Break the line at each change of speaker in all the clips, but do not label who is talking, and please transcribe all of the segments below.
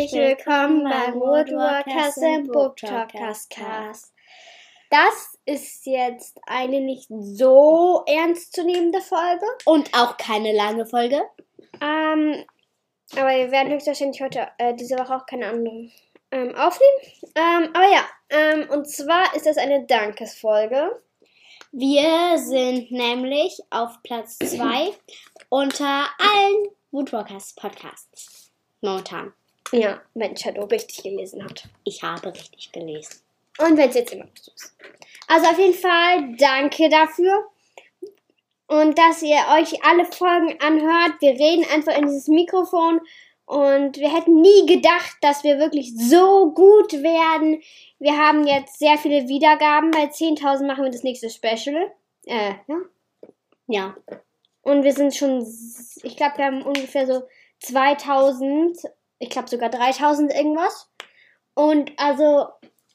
herzlich willkommen beim Woodworkers and Book Talkers Cast. Das ist jetzt eine nicht so ernstzunehmende Folge.
Und auch keine lange Folge.
Aber wir werden höchstwahrscheinlich heute, diese Woche auch keine andere aufnehmen. Und zwar ist das eine Dankesfolge.
Wir sind nämlich auf Platz 2 unter allen Woodworkers Podcasts. Momentan.
Ja, wenn Shadow richtig gelesen hat.
Ich habe richtig gelesen.
Und wenn es jetzt immer noch so ist. Also auf jeden Fall danke dafür. Und dass ihr euch alle Folgen anhört. Wir reden einfach in dieses Mikrofon. Und wir hätten nie gedacht, dass wir wirklich so gut werden. Wir haben jetzt sehr viele Wiedergaben. Bei 10.000 machen wir das nächste Special.
Ja.
Und wir sind schon, ich glaube, wir haben ungefähr so 2.000, ich glaube sogar 3.000 irgendwas. Und also,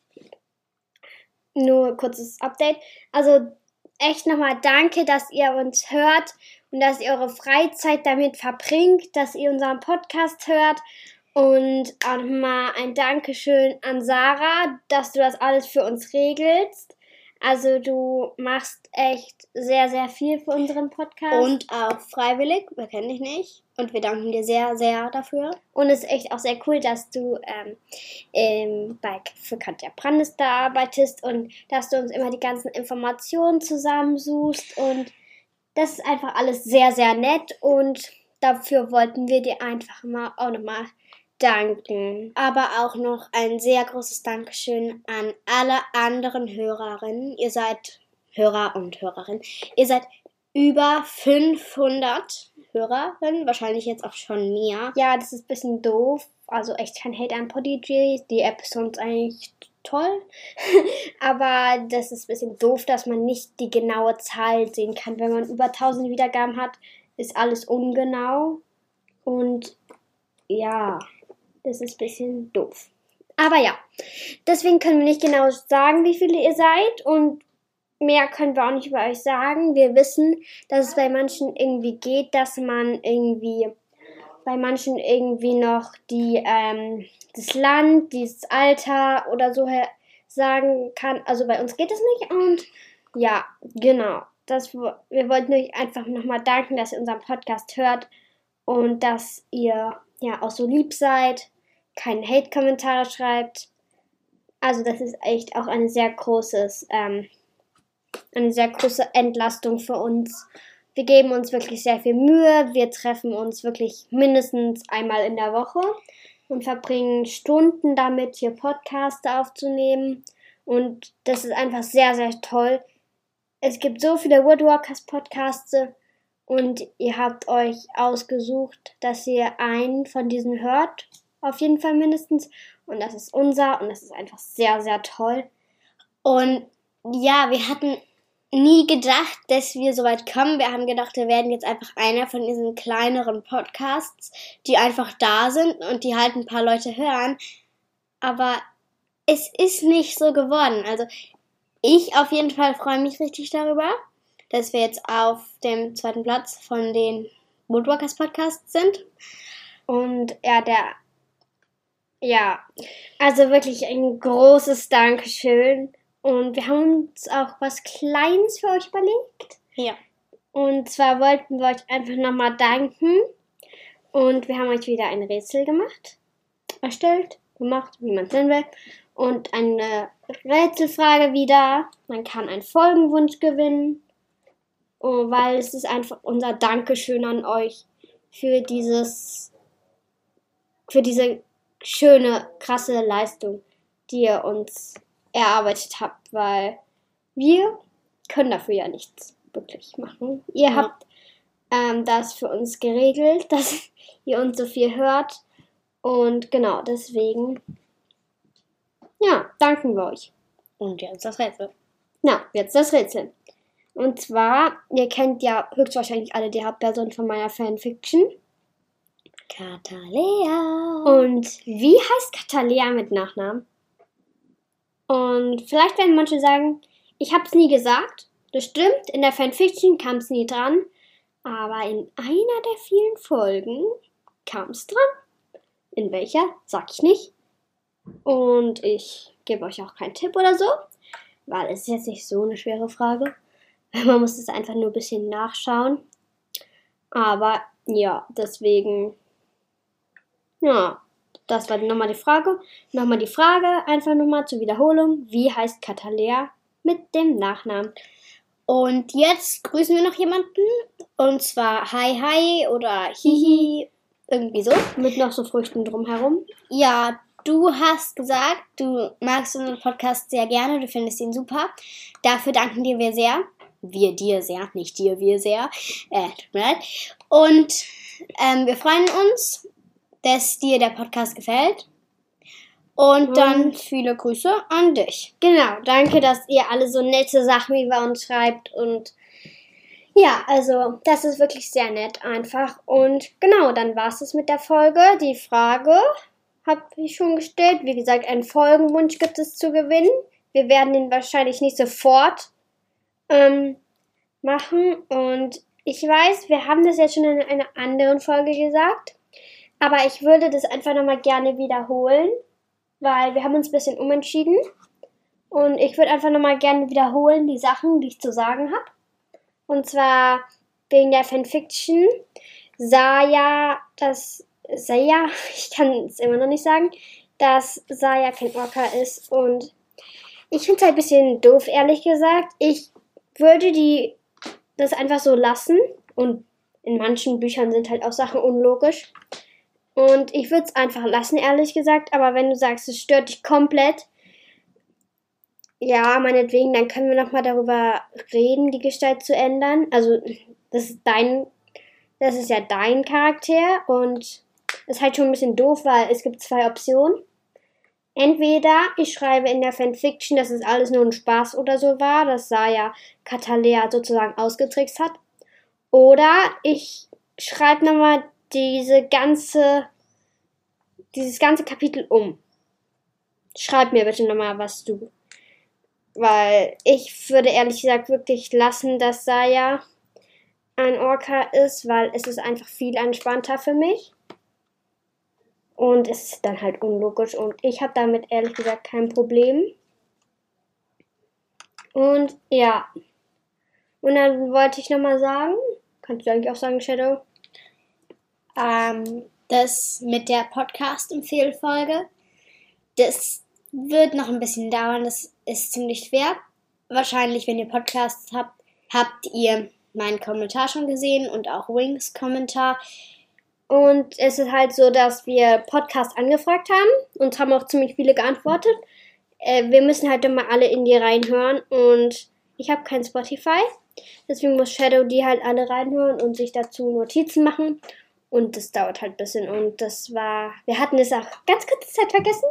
nur kurzes Update. Also echt nochmal danke, dass ihr uns hört und dass ihr eure Freizeit damit verbringt, dass ihr unseren Podcast hört. Und auch nochmal ein Dankeschön an Sarah, dass du das alles für uns regelst. Also du machst echt sehr, sehr viel für unseren Podcast.
Und auch freiwillig, wir kennen dich nicht. Und wir danken dir sehr, sehr dafür.
Und es ist echt auch sehr cool, dass du für Katja Brandes da arbeitest und dass du uns immer die ganzen Informationen zusammensuchst. Und das ist einfach alles sehr, sehr nett. Und dafür wollten wir dir einfach auch nochmal danken.
Aber auch noch ein sehr großes Dankeschön an alle anderen Hörerinnen. Ihr seid Hörer und Hörerinnen. Ihr seid über 500 Hörerinnen, wahrscheinlich jetzt auch schon mehr.
Ja, das ist ein bisschen doof. Also echt kein Hate an Podigy. Die App ist sonst eigentlich toll. Aber das ist ein bisschen doof, dass man nicht die genaue Zahl sehen kann. Wenn man über 1000 Wiedergaben hat, ist alles ungenau. Und ja, das ist ein bisschen doof. Aber ja, deswegen können wir nicht genau sagen, wie viele ihr seid. Und mehr können wir auch nicht über euch sagen. Wir wissen, dass es bei manchen irgendwie geht, dass man bei manchen noch das Land, dieses Alter oder so sagen kann. Also bei uns geht es nicht. Und ja, genau. Wir wollten euch einfach nochmal danken, dass ihr unseren Podcast hört und dass ihr ja auch so lieb seid, keine Hate-Kommentare schreibt. Also das ist echt auch eine sehr große Entlastung für uns. Wir geben uns wirklich sehr viel Mühe. Wir treffen uns wirklich mindestens einmal in der Woche und verbringen Stunden damit, hier Podcasts aufzunehmen. Und das ist einfach sehr, sehr toll. Es gibt so viele Woodworkers Podcasts und ihr habt euch ausgesucht, dass ihr einen von diesen hört. Auf jeden Fall mindestens. Und das ist unser und das ist einfach sehr, sehr toll.
Und ja, wir hatten nie gedacht, dass wir so weit kommen. Wir haben gedacht, wir werden jetzt einfach einer von diesen kleineren Podcasts, die einfach da sind und die halt ein paar Leute hören. Aber es ist nicht so geworden. Also ich auf jeden Fall freue mich richtig darüber, dass wir jetzt auf dem 2. Platz von den Woodworkers Podcasts sind.
Und also wirklich ein großes Dankeschön. Und wir haben uns auch was Kleines für euch überlegt.
Ja.
Und zwar wollten wir euch einfach nochmal danken. Und wir haben euch wieder ein Rätsel gemacht, wie man es nennen will. Und eine Rätselfrage wieder. Man kann einen Folgenwunsch gewinnen. Weil es ist einfach unser Dankeschön an euch für diese schöne, krasse Leistung, die ihr uns erarbeitet habt, weil wir können dafür ja nichts wirklich machen. Ihr habt das für uns geregelt, dass ihr uns so viel hört und genau, deswegen danken wir euch.
Und jetzt das Rätsel.
Jetzt das Rätsel. Und zwar, ihr kennt ja höchstwahrscheinlich alle die Hauptperson von meiner Fanfiction.
Katalea.
Und wie heißt Katalea mit Nachnamen? Und vielleicht werden manche sagen, ich habe es nie gesagt. Das stimmt, in der Fanfiction kam es nie dran. Aber in einer der vielen Folgen kam es dran. In welcher? Sag ich nicht. Und ich gebe euch auch keinen Tipp oder so, weil es ist jetzt nicht so eine schwere Frage. Man muss es einfach nur ein bisschen nachschauen. Aber ja, deswegen, ja, das war nochmal die Frage. Nochmal die Frage, einfach nochmal zur Wiederholung. Wie heißt Katalea mit dem Nachnamen?
Und jetzt grüßen wir noch jemanden. Und zwar Hi Hi oder Hihi. Irgendwie so.
Mit noch so Früchten drumherum.
Ja, du hast gesagt, du magst unseren Podcast sehr gerne. Du findest ihn super. Dafür danken dir wir sehr. Wir dir sehr, nicht dir, wir sehr. Tut mir leid. Und wir freuen uns, dass dir der Podcast gefällt. Und dann viele Grüße an dich.
Genau, danke, dass ihr alle so nette Sachen über uns schreibt. Und ja, also das ist wirklich sehr nett einfach. Und genau, dann war es mit der Folge. Die Frage habe ich schon gestellt. Wie gesagt, einen Folgenwunsch gibt es zu gewinnen. Wir werden den wahrscheinlich nicht sofort machen. Und ich weiß, wir haben das jetzt schon in einer anderen Folge gesagt. Aber ich würde das einfach nochmal gerne wiederholen. Weil wir haben uns ein bisschen umentschieden. Und ich würde einfach nochmal gerne wiederholen die Sachen, die ich zu sagen habe. Und zwar wegen der Fanfiction. Saya, ich kann es immer noch nicht sagen, dass Saya kein Orca ist. Und ich finde es halt ein bisschen doof, ehrlich gesagt. Ich würde das einfach so lassen. Und in manchen Büchern sind halt auch Sachen unlogisch. Und ich würde es einfach lassen, ehrlich gesagt. Aber wenn du sagst, es stört dich komplett, ja, meinetwegen, dann können wir nochmal darüber reden, die Gestalt zu ändern. Also, das ist ja dein Charakter. Und ist halt schon ein bisschen doof, weil es gibt 2 Optionen. Entweder ich schreibe in der Fanfiction, dass es alles nur ein Spaß oder so war, dass Saya Katalea sozusagen ausgetrickst hat. Oder ich schreibe nochmal dieses ganze Kapitel um. Schreib mir bitte nochmal, weil ich würde ehrlich gesagt wirklich lassen, dass Saya ein Orca ist, weil es ist einfach viel entspannter für mich. Und es ist dann halt unlogisch und ich habe damit ehrlich gesagt kein Problem. Und ja. Und dann wollte ich nochmal sagen, kannst du eigentlich auch sagen, Shadow?
Das mit der Podcast-Empfehlfolge, das wird noch ein bisschen dauern, das ist ziemlich schwer. Wahrscheinlich, wenn ihr Podcasts habt ihr meinen Kommentar schon gesehen und auch Wings Kommentar.
Und es ist halt so, dass wir Podcast angefragt haben und haben auch ziemlich viele geantwortet. Wir müssen halt immer alle in die reinhören und ich habe kein Spotify. Deswegen muss Shadow die halt alle reinhören und sich dazu Notizen machen. Und das dauert halt ein bisschen. Und wir hatten es auch ganz kurze Zeit vergessen.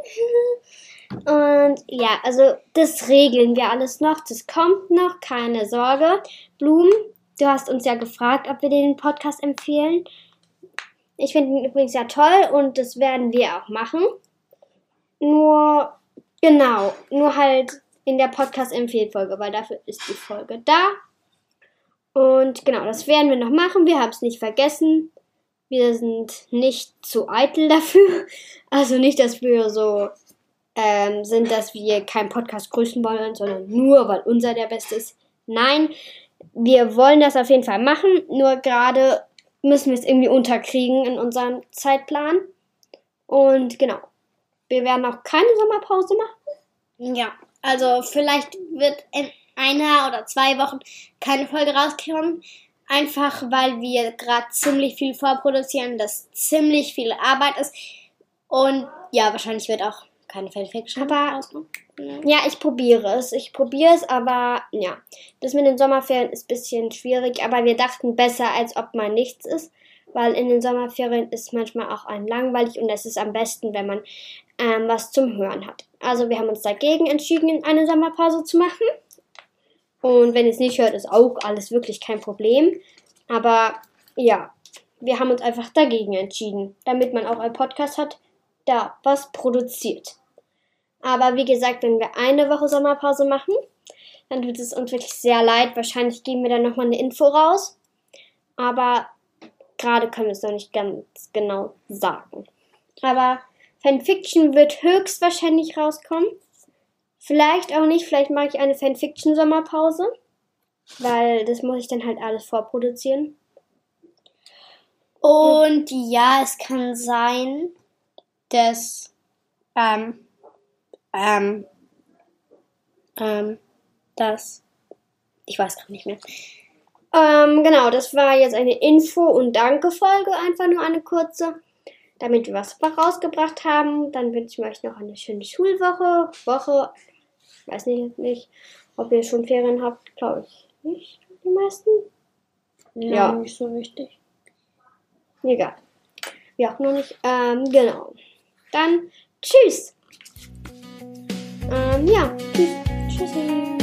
Und ja, also das regeln wir alles noch. Das kommt noch, keine Sorge. Blumen, du hast uns ja gefragt, ob wir den Podcast empfehlen. Ich finde ihn übrigens ja toll und das werden wir auch machen. Nur halt in der Podcast-Empfehlfolge, weil dafür ist die Folge da. Und genau, das werden wir noch machen. Wir haben es nicht vergessen. Wir sind nicht zu eitel dafür. Also nicht, dass wir so sind, dass wir keinen Podcast grüßen wollen, sondern nur, weil unser der Beste ist. Nein, wir wollen das auf jeden Fall machen. Nur gerade müssen wir es irgendwie unterkriegen in unserem Zeitplan. Und genau, wir werden auch keine Sommerpause machen.
Ja, also vielleicht wird in 1 oder 2 Wochen keine Folge rauskommen. Einfach, weil wir gerade ziemlich viel vorproduzieren, das ziemlich viel Arbeit ist. Und ja, wahrscheinlich wird auch keine Fanfiction rauskommen.
Ja, ich probiere es, aber ja, das mit den Sommerferien ist ein bisschen schwierig. Aber wir dachten besser, als ob mal nichts ist. Weil in den Sommerferien ist manchmal auch einem langweilig und es ist am besten, wenn man was zum Hören hat. Also wir haben uns dagegen entschieden, eine Sommerpause zu machen. Und wenn ihr es nicht hört, ist auch alles wirklich kein Problem. Aber ja, wir haben uns einfach dagegen entschieden, damit man auch einen Podcast hat, der was produziert. Aber wie gesagt, wenn wir eine Woche Sommerpause machen, dann tut es uns wirklich sehr leid. Wahrscheinlich geben wir dann nochmal eine Info raus. Aber gerade können wir es noch nicht ganz genau sagen. Aber Fanfiction wird höchstwahrscheinlich rauskommen. Vielleicht auch nicht, vielleicht mache ich eine Fanfiction-Sommerpause. Weil das muss ich dann halt alles vorproduzieren.
Und ja, es kann sein, dass ich weiß gerade nicht mehr.
Genau, das war jetzt eine Info- und Danke-Folge, einfach nur eine kurze, damit wir was rausgebracht haben. Dann wünsche ich euch noch eine schöne Schulwoche. Weiß nicht, ob ihr schon Ferien habt, glaube ich nicht, die meisten.
Ja, nicht so wichtig.
Egal. Ja, auch noch nicht. Genau. Dann tschüss. Ja, tschüss. Tschüssi.